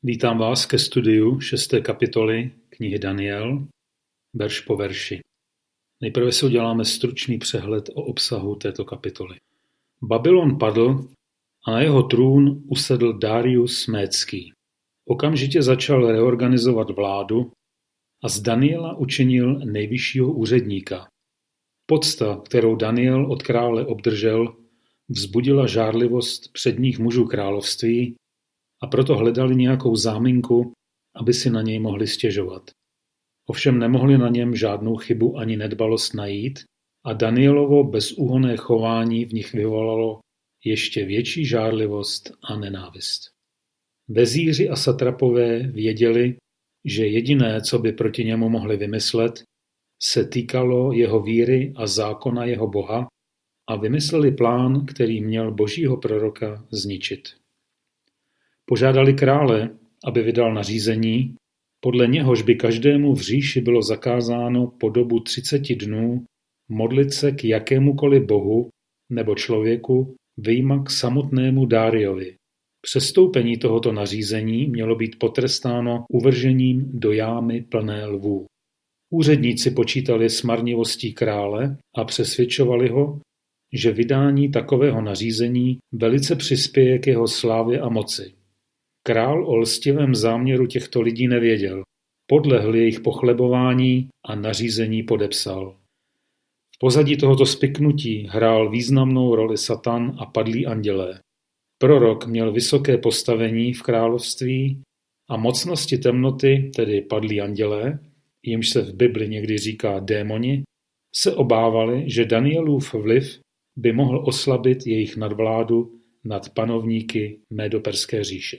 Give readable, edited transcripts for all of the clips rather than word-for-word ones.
Vítám vás ke studiu 6. kapitoly knihy Daniel, verš po verši. Nejprve si uděláme stručný přehled o obsahu této kapitoly. Babylon padl a na jeho trůn usedl Darius Médský. Okamžitě začal reorganizovat vládu a z Daniela učinil nejvyššího úředníka. Pocta, kterou Daniel od krále obdržel, vzbudila žárlivost předních mužů království a proto hledali nějakou záminku, aby si na něj mohli stěžovat. Ovšem nemohli na něm žádnou chybu ani nedbalost najít a Danielovo bezúhonné chování v nich vyvolalo ještě větší žárlivost a nenávist. Vezíři a satrapové věděli, že jediné, co by proti němu mohli vymyslet, se týkalo jeho víry a zákona jeho Boha a vymysleli plán, který měl božího proroka zničit. Požádali krále, aby vydal nařízení, podle něhož by každému v říši bylo zakázáno po dobu 30 dnů modlit se k jakémukoliv bohu nebo člověku vyjma k samotnému Dáriovi. Přestoupení tohoto nařízení mělo být potrestáno uvržením do jámy plné lvů. Úředníci počítali s marnivostí krále a přesvědčovali ho, že vydání takového nařízení velice přispěje k jeho slávě a moci. Král o lstivém záměru těchto lidí nevěděl, podlehl jejich pochlebování a nařízení podepsal. V pozadí tohoto spiknutí hrál významnou roli Satan a padlí andělé. Prorok měl vysoké postavení v království a mocnosti temnoty, tedy padlí andělé, jimž se v Bibli někdy říká démoni, se obávali, že Danielův vliv by mohl oslabit jejich nadvládu nad panovníky Médoperské říše.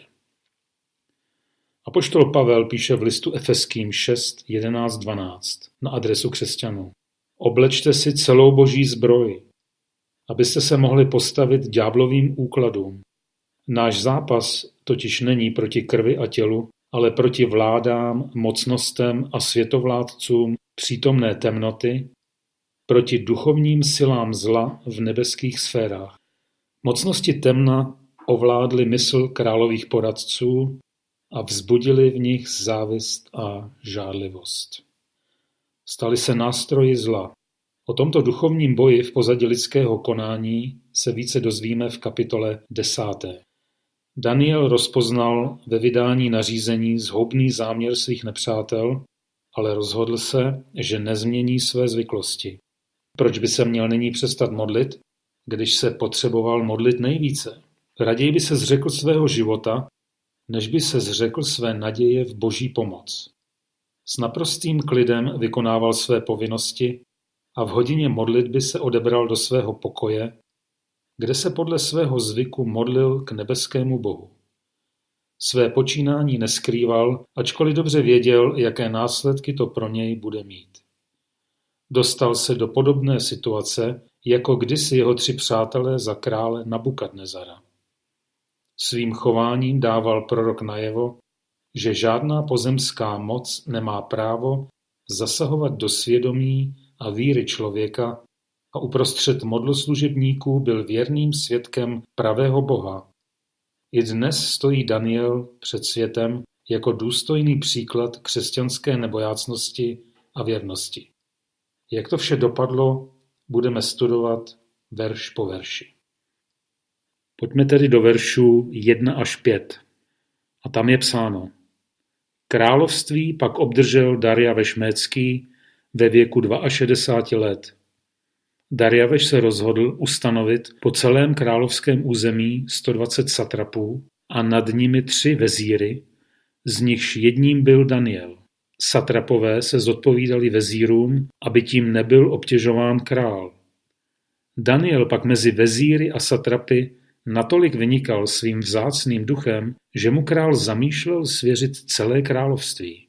Apoštol Pavel píše v listu Efeským 6, 11, 12 na adresu křesťanů. Oblečte si celou boží zbroj, abyste se mohli postavit ďáblovým úkladům. Náš zápas totiž není proti krvi a tělu, ale proti vládám, mocnostem a světovládcům přítomné temnoty, proti duchovním silám zla v nebeských sférách. Mocnosti temna ovládly mysl králových poradců a vzbudili v nich závist a žárlivost. Stali se nástroji zla. O tomto duchovním boji v pozadí lidského konání se více dozvíme v kapitole 10. Daniel rozpoznal ve vydání nařízení zhoubný záměr svých nepřátel, ale rozhodl se, že nezmění své zvyklosti. Proč by se měl nyní přestat modlit, když se potřeboval modlit nejvíce? Raději by se zřekl svého života, než by se zřekl své naděje v boží pomoc. S naprostým klidem vykonával své povinnosti a v hodině modlitby se odebral do svého pokoje, kde se podle svého zvyku modlil k nebeskému Bohu. Své počínání neskrýval, ačkoliv dobře věděl, jaké následky to pro něj bude mít. Dostal se do podobné situace, jako kdysi jeho 3 přátelé za krále Nabukadnezara. Svým chováním dával prorok najevo, že žádná pozemská moc nemá právo zasahovat do svědomí a víry člověka a uprostřed modloslužebníků byl věrným svědkem pravého Boha. I dnes stojí Daniel před světem jako důstojný příklad křesťanské nebojácnosti a věrnosti. Jak to vše dopadlo, budeme studovat verš po verši. Pojďme tedy do veršů 1 až 5. A tam je psáno. Království pak obdržel Darjaveš Médský ve věku 62 let. Darjaveš se rozhodl ustanovit po celém královském území 120 satrapů a nad nimi 3 vezíry, z nichž jedním byl Daniel. Satrapové se zodpovídali vezírům, aby tím nebyl obtěžován král. Daniel pak mezi vezíry a satrapy natolik vynikal svým vzácným duchem, že mu král zamýšlel svěřit celé království.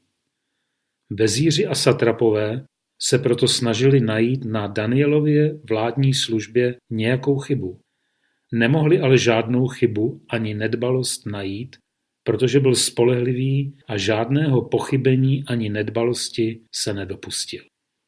Vezíři a satrapové se proto snažili najít na Danielově vládní službě nějakou chybu. Nemohli ale žádnou chybu ani nedbalost najít, protože byl spolehlivý a žádného pochybení ani nedbalosti se nedopustil.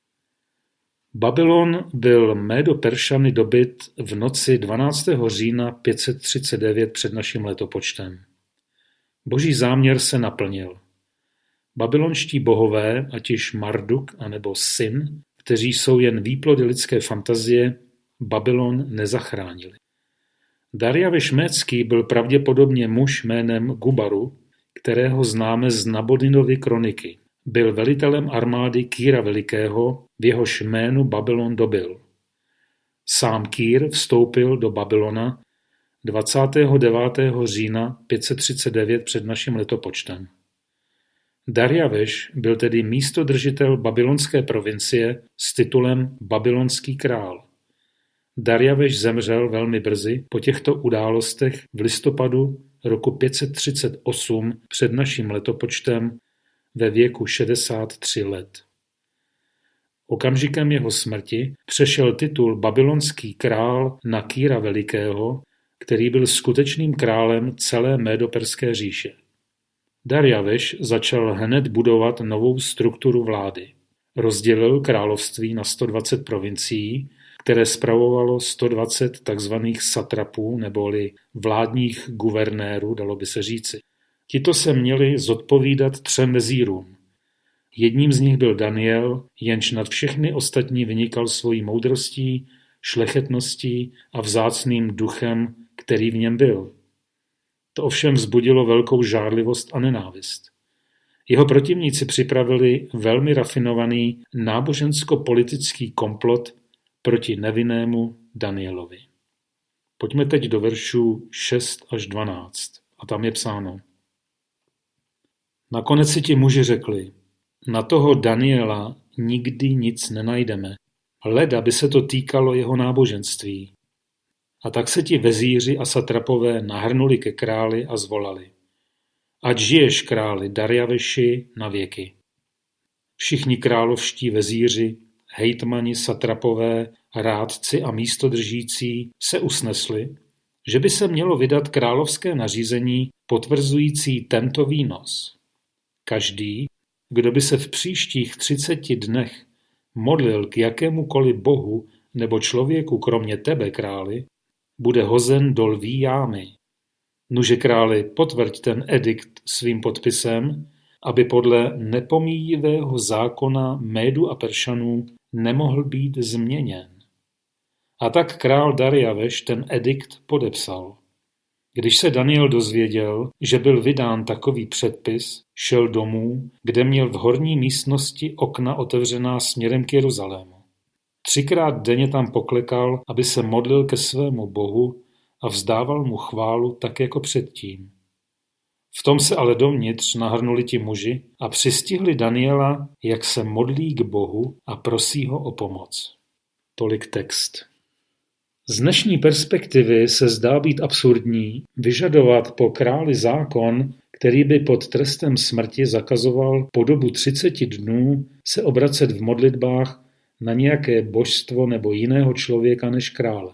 Babylon byl Médo-Peršany dobyt v noci 12. října 539 před naším letopočtem. Boží záměr se naplnil. Babylonští bohové, ať již Marduk anebo Sin, kteří jsou jen výplody lidské fantazie, Babylon nezachránili. Darjaviš Mécký byl pravděpodobně muž jménem Gubaru, kterého známe z Naboninovy kroniky. Byl velitelem armády Kýra Velikého, v jehož jménu Babylon dobyl. Sám Kýr vstoupil do Babylona 29. října 539 před naším letopočtem. Darjaveš byl tedy místodržitel babylonské provincie s titulem Babylonský král. Darjaveš zemřel velmi brzy po těchto událostech v listopadu roku 538 před naším letopočtem ve věku 63 let. Okamžikem jeho smrti přešel titul babylonský král na Kýra Velikého, který byl skutečným králem celé Médoperské říše. Darjaveš začal hned budovat novou strukturu vlády. Rozdělil království na 120 provincií, které spravovalo 120 tzv. Satrapů neboli vládních guvernérů, dalo by se říci. Tito se měli zodpovídat 3 vezírům. Jedním z nich byl Daniel, jenž nad všechny ostatní vynikal svojí moudrostí, šlechetností a vzácným duchem, který v něm byl. To ovšem vzbudilo velkou žárlivost a nenávist. Jeho protivníci připravili velmi rafinovaný nábožensko-politický komplot proti nevinnému Danielovi. Pojďme teď do veršů 6 až 12. A tam je psáno. Nakonec si ti muži řekli, na toho Daniela nikdy nic nenajdeme, leda by se to týkalo jeho náboženství. A tak se ti vezíři a satrapové nahrnuli ke králi a zvolali. Ať žiješ, králi Darjaveši, na věky. Všichni královští vezíři, hejtmani, satrapové, rádci a místodržící se usnesli, že by se mělo vydat královské nařízení potvrzující tento výnos. Každý, kdo by se v příštích 30 dnech modlil k jakémukoliv bohu nebo člověku kromě tebe, králi, bude hozen do lví jámy. Nuže králi, potvrď ten edikt svým podpisem, aby podle nepomíjivého zákona Médu a Peršanů nemohl být změněn. A tak král Darjaveš ten edikt podepsal. Když se Daniel dozvěděl, že byl vydán takový předpis, šel domů, kde měl v horní místnosti okna otevřená směrem k Jeruzalému. 3krát denně tam poklekal, aby se modlil ke svému Bohu a vzdával mu chválu tak jako předtím. V tom se ale dovnitř nahrnuli ti muži a přistihli Daniela, jak se modlí k Bohu a prosí ho o pomoc. Tolik text. Z dnešní perspektivy se zdá být absurdní vyžadovat po králi zákon, který by pod trestem smrti zakazoval po dobu 30 dnů se obracet v modlitbách na nějaké božstvo nebo jiného člověka než krále.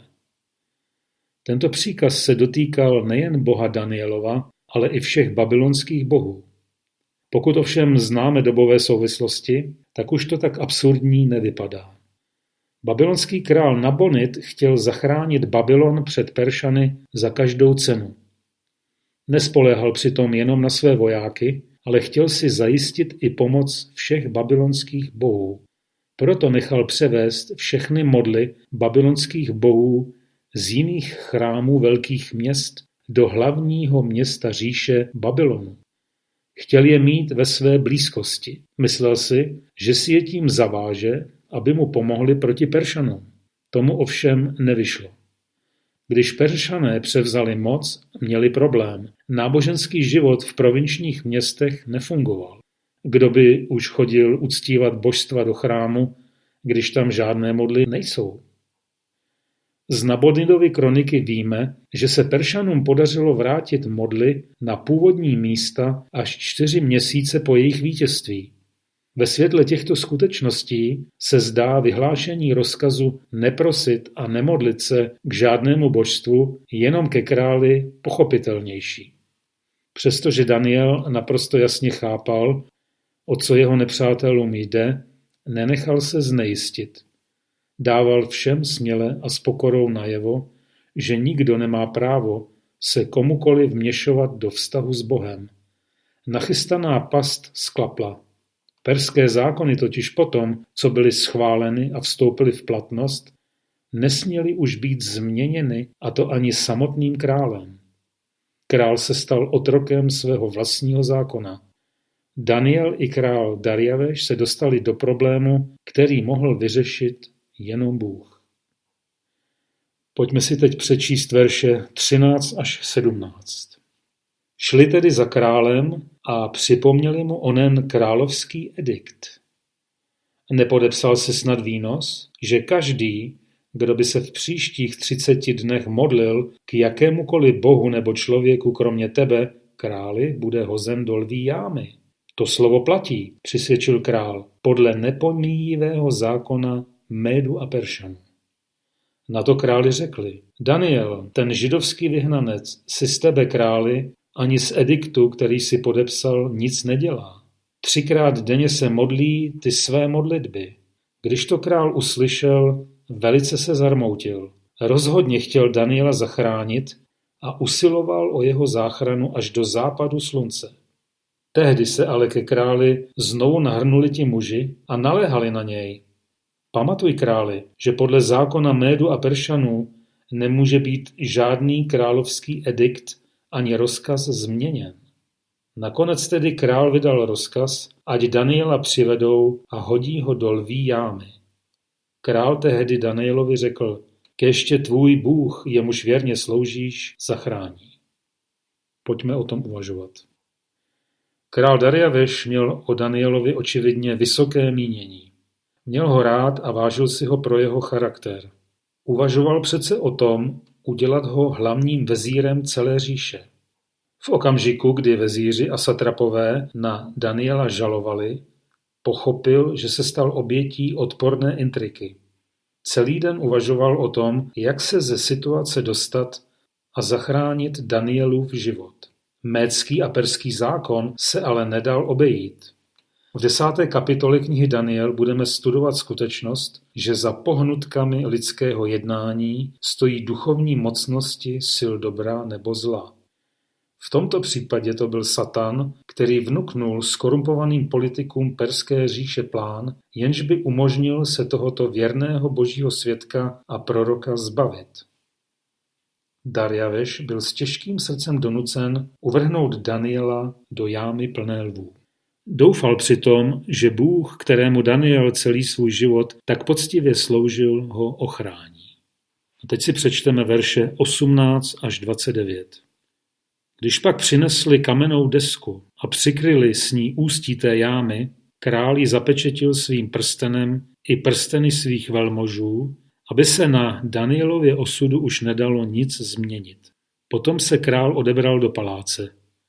Tento příkaz se dotýkal nejen boha Danielova, ale i všech babylonských bohů. Pokud ovšem známe dobové souvislosti, tak už to tak absurdní nevypadá. Babylonský král Nabonid chtěl zachránit Babylon před Peršany za každou cenu. Nespoléhal přitom jenom na své vojáky, ale chtěl si zajistit i pomoc všech babylonských bohů. Proto nechal převést všechny modly babylonských bohů z jiných chrámů velkých měst do hlavního města říše Babylonu. Chtěl je mít ve své blízkosti. Myslel si, že si je tím zaváže, aby mu pomohli proti Peršanům. Tomu ovšem nevyšlo. Když Peršané převzali moc, měli problém. Náboženský život v provinčních městech nefungoval. Kdo by už chodil uctívat božstva do chrámu, když tam žádné modly nejsou? Z Nabonidovy kroniky víme, že se Peršanům podařilo vrátit modly na původní místa až 4 měsíce po jejich vítězství. Ve světle těchto skutečností se zdá vyhlášení rozkazu neprosit a nemodlit se k žádnému božstvu jenom ke králi pochopitelnější. Přestože Daniel naprosto jasně chápal, o co jeho nepřátelům jde, nenechal se znejistit. Dával všem směle a s pokorou najevo, že nikdo nemá právo se komukoliv vměšovat do vztahu s Bohem, Nachystaná past sklapla. Perské zákony totiž potom, co byly schváleny a vstoupily v platnost, nesměly už být změněny, a to ani samotným králem. Král se stal otrokem svého vlastního zákona. Daniel i král Darjaveš se dostali do problému, který mohl vyřešit jenom Bůh. Pojďme si teď přečíst verše 13 až 17. Šli tedy za králem a připomněli mu onen královský edikt. Nepodepsal se snad výnos, že každý, kdo by se v příštích 30 dnech modlil k jakémukoliv bohu nebo člověku kromě tebe, králi, bude hozen do lví jámy. To slovo platí, přisvědčil král, podle nepomíjivého zákona Médu a Peršanů. Na to králi řekli, Daniel, ten židovský vyhnanec, si z tebe, králi, ani z ediktu, který si podepsal, nic nedělá. 3krát denně se modlí ty své modlitby. Když to král uslyšel, velice se zarmoutil. Rozhodně chtěl Daniela zachránit a usiloval o jeho záchranu až do západu slunce. Tehdy se ale ke králi znovu nahrnuli ti muži a naléhali na něj. Pamatuj, králi, že podle zákona Médu a Peršanů nemůže být žádný královský edikt ani rozkaz změněn. Nakonec tedy král vydal rozkaz, ať Daniela přivedou a hodí ho do lví jámy. Král tehdy Danielovi řekl, keště tvůj Bůh, jemuž věrně sloužíš, zachrání. Pojďme o tom uvažovat. Král Darjaveš měl o Danielovi očividně vysoké mínění. Měl ho rád a vážil si ho pro jeho charakter. Uvažoval přece o tom, udělat ho hlavním vezírem celé říše. V okamžiku, kdy vezíři a satrapové na Daniela žalovali, pochopil, že se stal obětí odporné intriky. Celý den uvažoval o tom, jak se ze situace dostat a zachránit Danielův život. Médský a perský zákon se ale nedal obejít. V 10. kapitole knihy Daniel budeme studovat skutečnost, že za pohnutkami lidského jednání stojí duchovní mocnosti sil dobra nebo zla. V tomto případě to byl Satan, který vnuknul skorumpovaným politikům perské říše plán, jenž by umožnil se tohoto věrného božího svědka a proroka zbavit. Darjaveš byl s těžkým srdcem donucen uvrhnout Daniela do jámy plné lvů. Doufal přitom, že Bůh, kterému Daniel celý svůj život tak poctivě sloužil, ho ochrání. A teď si přečteme verše 18 až 29. Když pak přinesli kamennou desku a přikryli s ní ústí té jámy, král ji zapečetil svým prstenem i prsteny svých velmožů, aby se na Danielově osudu už nedalo nic změnit. Potom se král odebral do paláce.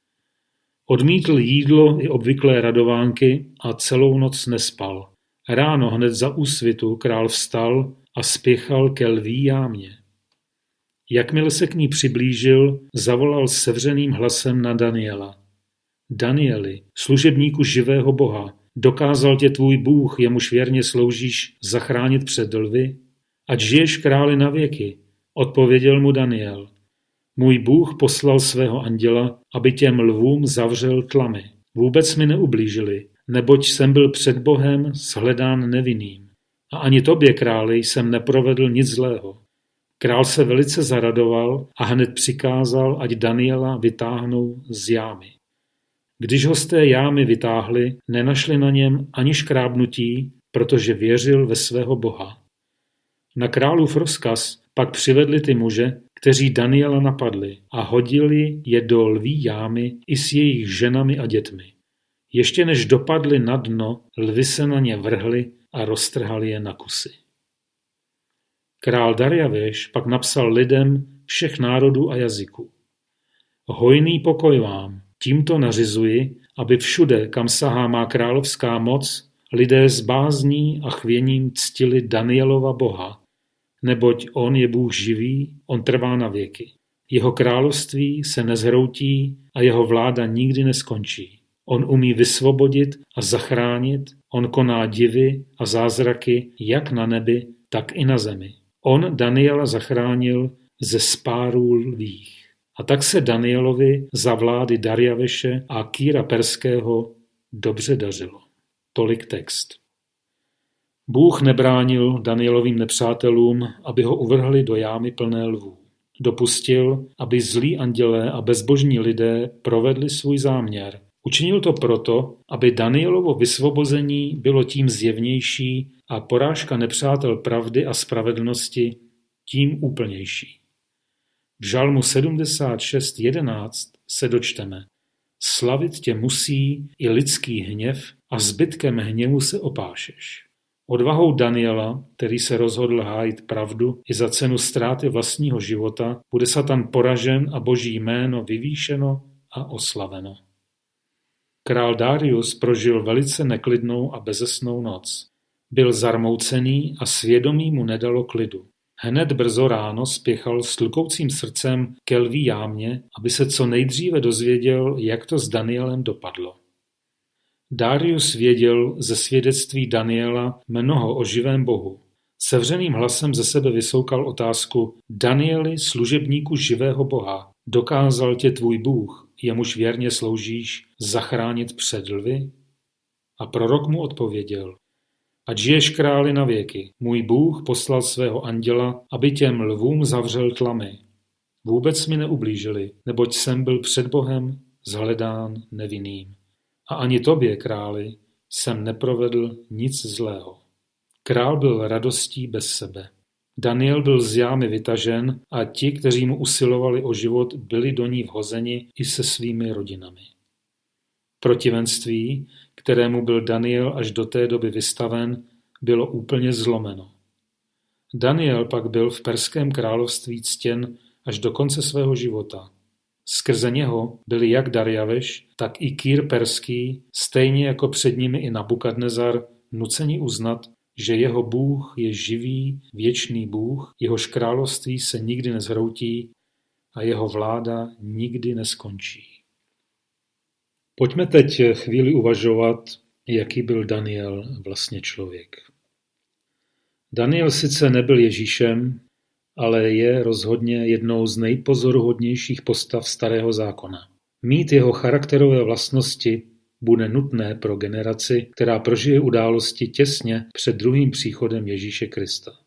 Odmítl jídlo i obvyklé radovánky a celou noc nespal. Ráno hned za úsvitu král vstal a spěchal ke lví jámě. Jakmile se k ní přiblížil, zavolal sevřeným hlasem na Daniela. Danieli, služebníku živého Boha, dokázal tě tvůj Bůh, jemuž věrně sloužíš, zachránit před lvy? Ať žiješ králi na věky, odpověděl mu Daniel. Můj Bůh poslal svého anděla, aby těm lvům zavřel tlamy. Vůbec mi neublížili, neboť jsem byl před Bohem shledán nevinným. A ani tobě, králi, jsem neprovedl nic zlého. Král se velice zaradoval a hned přikázal, ať Daniela vytáhnou z jámy. Když ho z té jámy vytáhli, nenašli na něm ani škrábnutí, protože věřil ve svého Boha. Na králův rozkaz pak přivedli ty muže, kteří Daniela napadli a hodili je do lví jámy i s jejich ženami a dětmi. Ještě než dopadli na dno, lvy se na ně vrhli a roztrhali je na kusy. Král Darjaveš pak napsal lidem všech národů a jazyků. Hojný pokoj vám, tímto nařizuji, aby všude, kam sahá má královská moc, lidé s bázní a chvěním ctili Danielova Boha, neboť on je Bůh živý, on trvá na věky. Jeho království se nezhroutí a jeho vláda nikdy neskončí. On umí vysvobodit a zachránit, on koná divy a zázraky jak na nebi, tak i na zemi. On Daniela zachránil ze spárů lvých. A tak se Danielovi za vlády Darjaveše a Kýra Perského dobře dařilo. Tolik text. Bůh nebránil Danielovým nepřátelům, aby ho uvrhli do jámy plné lvů. Dopustil, aby zlí andělé a bezbožní lidé provedli svůj záměr. Učinil to proto, aby Danielovo vysvobození bylo tím zjevnější a porážka nepřátel pravdy a spravedlnosti tím úplnější. V Žalmu 76:11 se dočteme: Slavit tě musí i lidský hněv a zbytkem hněvu se opášeš. Odvahou Daniela, který se rozhodl hájit pravdu i za cenu ztráty vlastního života, bude Satan poražen a Boží jméno vyvýšeno a oslaveno. Král Darius prožil velice neklidnou a bezesnou noc. Byl zarmoucený a svědomí mu nedalo klidu. Hned brzo ráno spěchal s tlkoucím srdcem ke lví jámě, aby se co nejdříve dozvěděl, jak to s Danielem dopadlo. Darius věděl ze svědectví Daniela mnoho o živém Bohu. Sevřeným hlasem ze sebe vysoukal otázku: Danieli, služebníku živého Boha, dokázal tě tvůj Bůh, jemuž věrně sloužíš, zachránit před lvy? A prorok mu odpověděl: Ať žiješ králi na věky, můj Bůh poslal svého anděla, aby těm lvům zavřel tlamy. Vůbec mi neublížili, neboť jsem byl před Bohem zhledán nevinným. A ani tobě, králi, jsem neprovedl nic zlého. Král byl radostí bez sebe. Daniel byl z jámy vytažen a ti, kteří mu usilovali o život, byli do ní vhozeni i se svými rodinami. Protivenství, kterému byl Daniel až do té doby vystaven, bylo úplně zlomeno. Daniel pak byl v Perském království ctěn až do konce svého života. Skrze něho byli jak Darjaveš, tak i Kýr Perský, stejně jako před nimi i Nabukadnezar, nuceni uznat, že jeho Bůh je živý, věčný Bůh, jehož království se nikdy nezhroutí a jeho vláda nikdy neskončí. Pojďme teď chvíli uvažovat, jaký byl Daniel vlastně člověk. Daniel sice nebyl Ježíšem, ale je rozhodně jednou z nejpozoruhodnějších postav Starého zákona. Mít jeho charakterové vlastnosti bude nutné pro generaci, která prožije události těsně před druhým příchodem Ježíše Krista.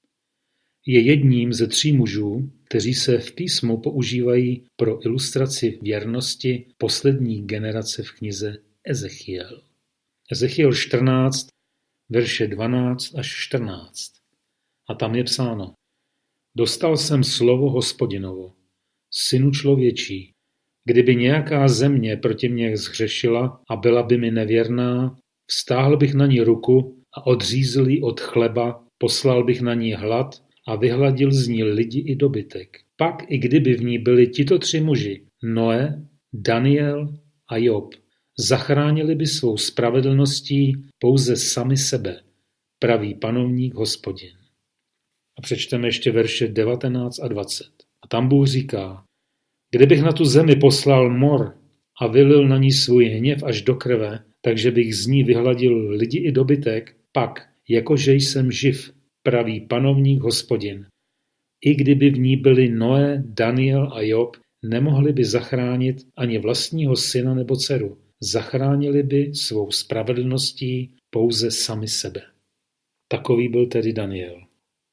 Je jedním ze 3 mužů, kteří se v písmu používají pro ilustraci věrnosti poslední generace v knize Ezechiel. Ezechiel 14, verše 12 až 14. A tam je psáno: Dostal jsem slovo Hospodinovo, synu člověčí, kdyby nějaká země proti mně zhřešila a byla by mi nevěrná, vztáhl bych na ní ruku a odřízl ji od chleba, poslal bych na ní hlad a vyhladil z ní lidi i dobytek. Pak i kdyby v ní byli tito 3 muži, Noé, Daniel a Job, zachránili by svou spravedlností pouze sami sebe, pravý panovník Hospodin. A přečteme ještě verše 19 a 20. A tam Bůh říká: Kdybych na tu zemi poslal mor a vylil na ní svůj hněv až do krve, takže bych z ní vyhladil lidi i dobytek, pak, jakože jsem živ, pravý panovník Hospodin, i kdyby v ní byli Noé, Daniel a Job, nemohli by zachránit ani vlastního syna nebo dceru. Zachránili by svou spravedlností pouze sami sebe. Takový byl tedy Daniel.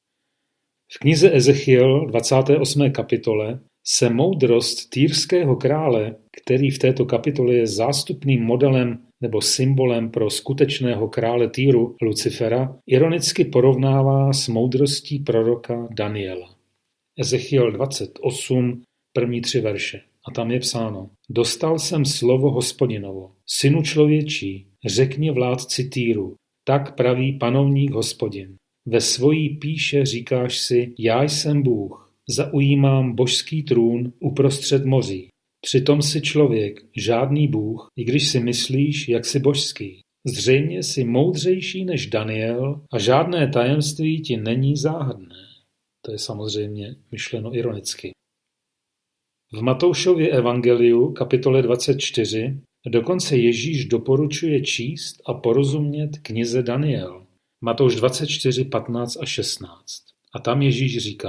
V knize Ezechiel 28. kapitole se moudrost týrského krále, který v této kapitole je zástupným modelem nebo symbolem pro skutečného krále Týru, Lucifera, ironicky porovnává s moudrostí proroka Daniela. Ezechiel 28, první 3 verše. A tam je psáno: Dostal jsem slovo Hospodinovo, synu člověčí, řekni vládci Týru, tak praví panovník Hospodin. Ve svojí píše říkáš si: Já jsem Bůh, zaujímám božský trůn uprostřed moří. Přitom si člověk, žádný Bůh, i když si myslíš, jak jsi božský. Zřejmě jsi moudřejší než Daniel a žádné tajemství ti není záhadné. To je samozřejmě myšleno ironicky. V Matoušově evangeliu, kapitole 24, dokonce Ježíš doporučuje číst a porozumět knize Daniel. Matouš 24, 15 a 16. A tam Ježíš říká: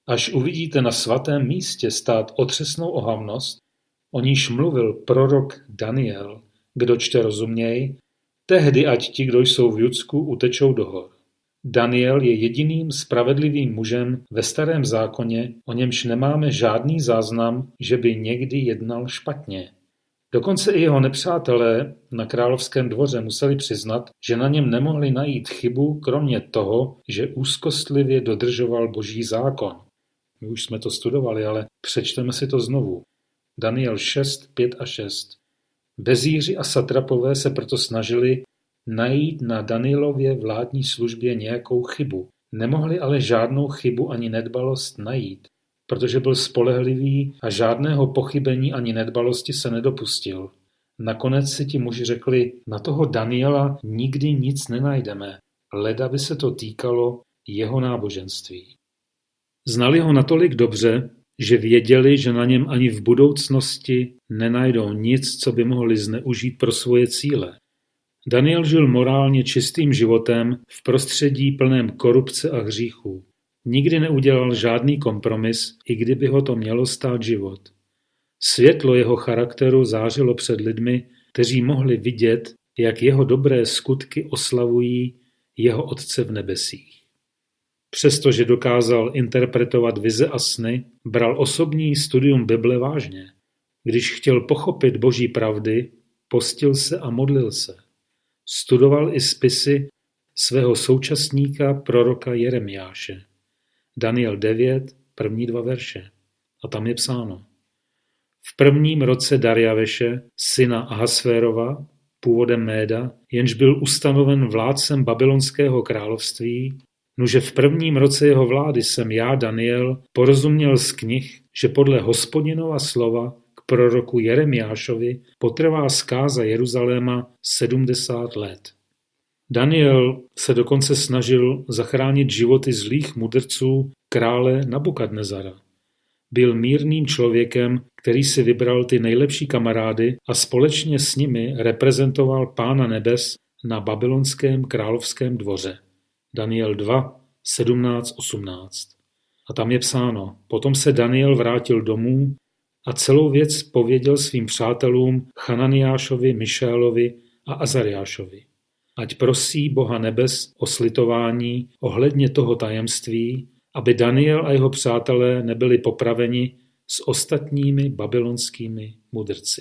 Až uvidíte na svatém místě stát otřesnou ohavnost, o níž mluvil prorok Daniel, kdo čte rozuměj, tehdy ať ti, kdo jsou v Judsku, utečou do hor. Daniel je jediným spravedlivým mužem ve Starém zákoně, o němž nemáme žádný záznam, že by někdy jednal špatně. Dokonce i jeho nepřátelé na královském dvoře museli přiznat, že na něm nemohli najít chybu, kromě toho, že úzkostlivě dodržoval Boží zákon. My už jsme to studovali, ale přečteme si to znovu. Daniel 6, 5 a 6. Vezíři a satrapové se proto snažili najít na Danielově vládní službě nějakou chybu. Nemohli ale žádnou chybu ani nedbalost najít, protože byl spolehlivý a žádného pochybení ani nedbalosti se nedopustil. Nakonec si ti muži řekli, na toho Daniela nikdy nic nenajdeme, leda by se to týkalo jeho náboženství. Znali ho natolik dobře, že věděli, že na něm ani v budoucnosti nenajdou nic, co by mohli zneužít pro svoje cíle. Daniel žil morálně čistým životem v prostředí plném korupce a hříchů. Nikdy neudělal žádný kompromis, i kdyby ho to mělo stát život. Světlo jeho charakteru zářilo před lidmi, kteří mohli vidět, jak jeho dobré skutky oslavují jeho Otce v nebesích. Přestože dokázal interpretovat vize a sny, bral osobní studium Bible vážně. Když chtěl pochopit Boží pravdy, postil se a modlil se. Studoval i spisy svého současníka proroka Jeremiáše. Daniel 9, první 2 verše. A tam je psáno. V prvním roce Darjaveše, syna Ahasférova, původem Méda, jenž byl ustanoven vládcem babylonského království, nuže v prvním roce jeho vlády jsem já, Daniel, porozuměl z knih, že podle Hospodinova slova k proroku Jeremiášovi potrvá zkáza Jeruzaléma 70 let. Daniel se dokonce snažil zachránit životy zlých mudrců krále Nabukadnezara. Byl mírným člověkem, který si vybral ty nejlepší kamarády a společně s nimi reprezentoval Pána nebes na babylonském královském dvoře. Daniel 2, 17, 18. A tam je psáno, potom se Daniel vrátil domů a celou věc pověděl svým přátelům Chananiášovi, Mišélovi a Azariášovi. Ať prosí Boha nebes o slitování ohledně toho tajemství, aby Daniel a jeho přátelé nebyli popraveni s ostatními babylonskými mudrci.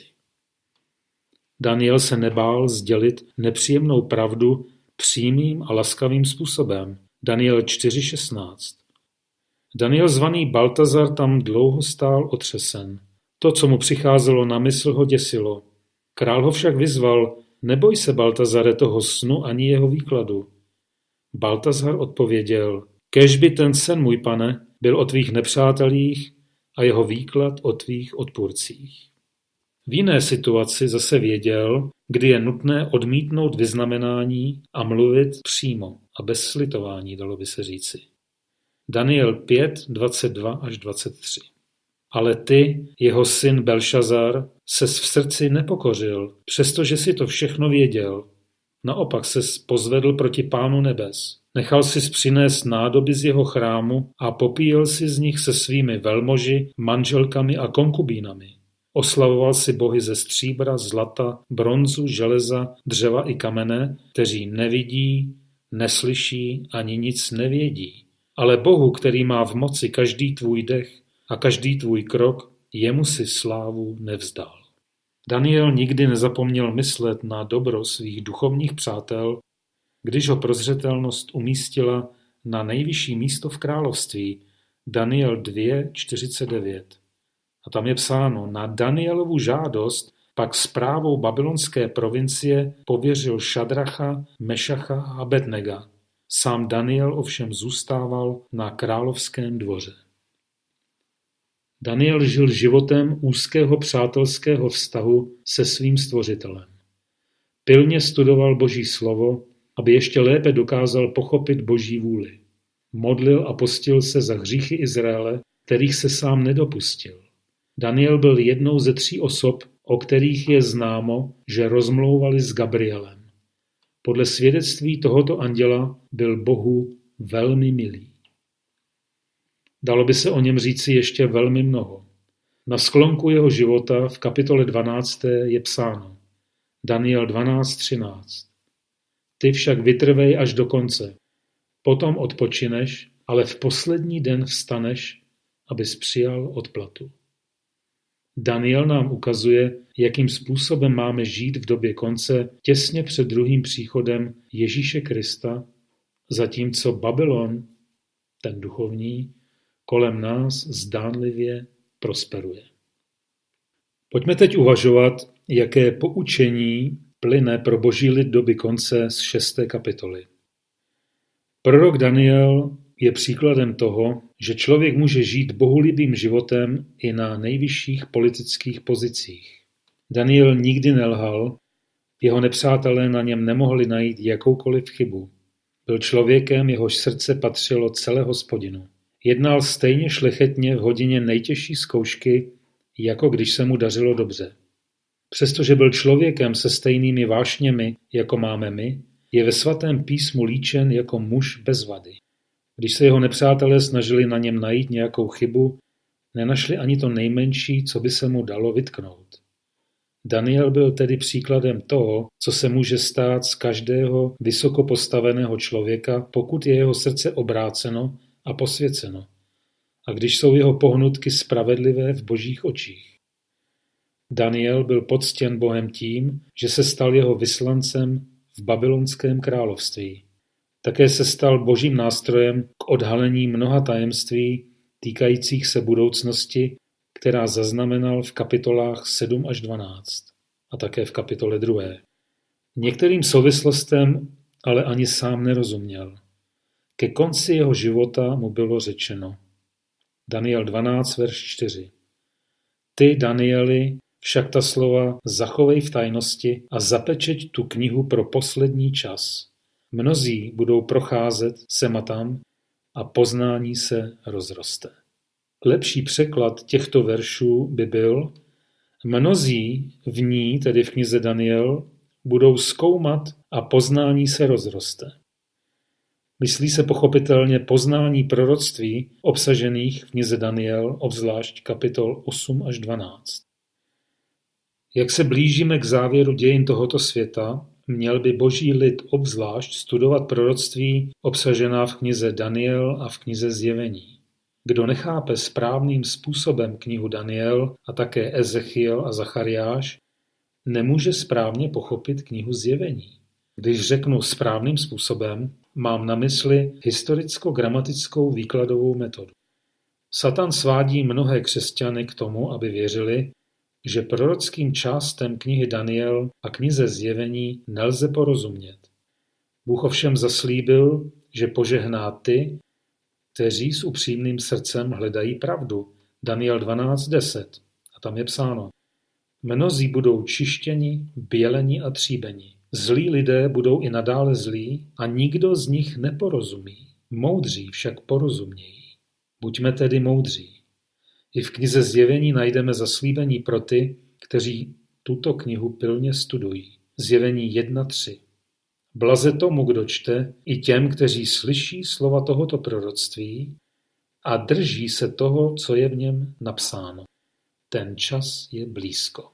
Daniel se nebál sdělit nepříjemnou pravdu přímým a laskavým způsobem. Daniel 4.16. Daniel zvaný Baltazar tam dlouho stál otřesen. To, co mu přicházelo na mysl, ho děsilo. Král ho však vyzval, neboj se, Baltazare, toho snu ani jeho výkladu. Baltazar odpověděl, kéž by ten sen, můj pane, byl o tvých nepřátelích a jeho výklad o tvých odpůrcích. V jiné situaci zase věděl, kdy je nutné odmítnout vyznamenání a mluvit přímo a bez slitování, dalo by se říci. Daniel 5, 22 až 23. Ale ty, jeho syn Belšazar, ses v srdci nepokořil, přestože si to všechno věděl. Naopak ses pozvedl proti Pánu nebes. Nechal sis přinést nádoby z jeho chrámu a popíjel si z nich se svými velmoži, manželkami a konkubínami. Oslavoval si bohy ze stříbra, zlata, bronzu, železa, dřeva i kamene, kteří nevidí, neslyší ani nic nevědí. Ale Bohu, který má v moci každý tvůj dech a každý tvůj krok, jemu si slávu nevzdal. Daniel nikdy nezapomněl myslet na dobro svých duchovních přátel, když ho prozřetelnost umístila na nejvyšší místo v království, Daniel 2.49. A tam je psáno, na Danielovu žádost pak správou babylonské provincie pověřil Šadracha, Mešacha a Abednega. Sám Daniel ovšem zůstával na královském dvoře. Daniel žil životem úzkého přátelského vztahu se svým stvořitelem. Pilně studoval Boží slovo, aby ještě lépe dokázal pochopit Boží vůli. Modlil a postil se za hříchy Izraele, kterých se sám nedopustil. Daniel byl jednou ze 3 osob, o kterých je známo, že rozmlouvali s Gabrielem. Podle svědectví tohoto anděla byl Bohu velmi milý. Dalo by se o něm říci ještě velmi mnoho. Na sklonku jeho života v kapitole 12. je psáno. Daniel 12.13. Ty však vytrvej až do konce. Potom odpočineš, ale v poslední den vstaneš, abys přijal odplatu. Daniel nám ukazuje, jakým způsobem máme žít v době konce těsně před druhým příchodem Ježíše Krista, zatímco Babylon, ten duchovní, kolem nás zdánlivě prosperuje. Pojďme teď uvažovat, jaké poučení plyne pro boží lid doby konce z 6. kapitoly. Prorok Daniel je příkladem toho, že člověk může žít bohulibým životem i na nejvyšších politických pozicích. Daniel nikdy nelhal, jeho nepřátelé na něm nemohli najít jakoukoliv chybu. Byl člověkem, jehož srdce patřilo celé Hospodinu. Jednal stejně šlechetně v hodině nejtěžší zkoušky, jako když se mu dařilo dobře. Přestože byl člověkem se stejnými vášněmi, jako máme my, je ve svatém písmu líčen jako muž bez vady. Když se jeho nepřátelé snažili na něm najít nějakou chybu, nenašli ani to nejmenší, co by se mu dalo vytknout. Daniel byl tedy příkladem toho, co se může stát z každého vysoko postaveného člověka, pokud je jeho srdce obráceno a posvěceno, a když jsou jeho pohnutky spravedlivé v božích očích. Daniel byl poctěn Bohem tím, že se stal jeho vyslancem v babylonském království. Také se stal božím nástrojem k odhalení mnoha tajemství týkajících se budoucnosti, která zaznamenal v kapitolách 7 až 12 a také v kapitole 2. Některým souvislostem ale ani sám nerozuměl. Ke konci jeho života mu bylo řečeno. Daniel 12, verš 4. Ty, Danieli, však ta slova zachovej v tajnosti a zapečeť tu knihu pro poslední čas. Mnozí budou procházet sem a tam a poznání se rozroste. Lepší překlad těchto veršů by byl: mnozí v ní, tedy v knize Daniel, budou zkoumat a poznání se rozroste. Myslí se pochopitelně poznání proroctví obsažených v knize Daniel, obzvlášť kapitol 8 až 12. Jak se blížíme k závěru dějin tohoto světa, měl by boží lid obzvlášť studovat proroctví obsažená v knize Daniel a v knize Zjevení. Kdo nechápe správným způsobem knihu Daniel a také Ezechiel a Zachariáš, nemůže správně pochopit knihu Zjevení. Když řeknu správným způsobem, mám na mysli historicko-gramatickou výkladovou metodu. Satan svádí mnohé křesťany k tomu, aby věřili, že prorockým částem knihy Daniel a knize Zjevení nelze porozumět. Bůh ovšem zaslíbil, že požehná ty, kteří s upřímným srdcem hledají pravdu. Daniel 12.10. A tam je psáno. Mnozí budou čištěni, běleni a tříbeni. Zlí lidé budou i nadále zlí a nikdo z nich neporozumí. Moudří však porozumějí. Buďme tedy moudří. I v knize Zjevení najdeme zaslíbení pro ty, kteří tuto knihu pilně studují. Zjevení 1.3. Blaze tomu, kdo čte, i těm, kteří slyší slova tohoto proroctví a drží se toho, co je v něm napsáno. Ten čas je blízko.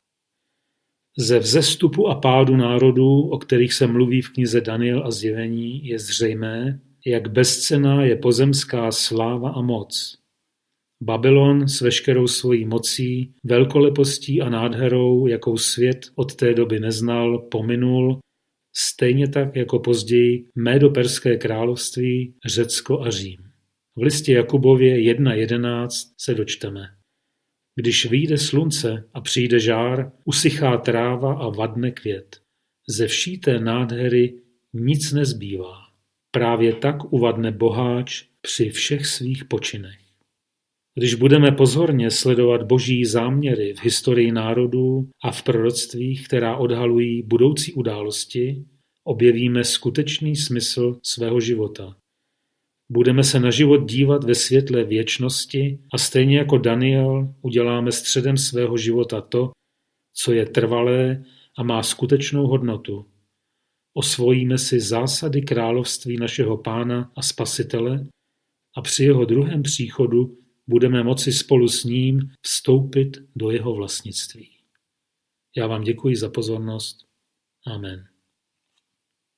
Ze vzestupu a pádu národů, o kterých se mluví v knize Daniel a Zjevení, je zřejmé, jak bezcenná je pozemská sláva a moc. Babylon s veškerou svojí mocí, velkolepostí a nádherou, jakou svět od té doby neznal, pominul, stejně tak jako později Médo-Perské království, Řecko a Řím. V listě Jakubově 1.11 se dočteme. Když vyjde slunce a přijde žár, usychá tráva a vadne květ. Ze vší té nádhery nic nezbývá. Právě tak uvadne boháč při všech svých počinech. Když budeme pozorně sledovat boží záměry v historii národů a v proroctvích, která odhalují budoucí události, objevíme skutečný smysl svého života. Budeme se na život dívat ve světle věčnosti a stejně jako Daniel uděláme středem svého života to, co je trvalé a má skutečnou hodnotu. Osvojíme si zásady království našeho Pána a Spasitele a při jeho druhém příchodu budeme moci spolu s ním vstoupit do jeho vlastnictví. Já vám děkuji za pozornost. Amen.